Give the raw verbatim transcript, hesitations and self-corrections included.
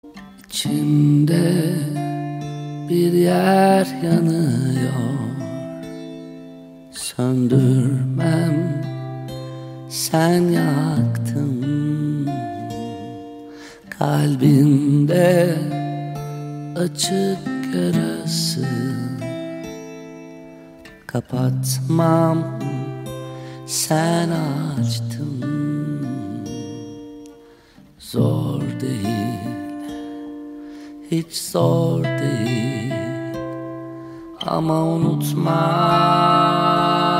İçimde bir yer yanıyor, söndürmem, sen yaktın. Kalbinde açık yarası, kapatmam, sen açtın. Zor değil, hiç zor değil, ama unutma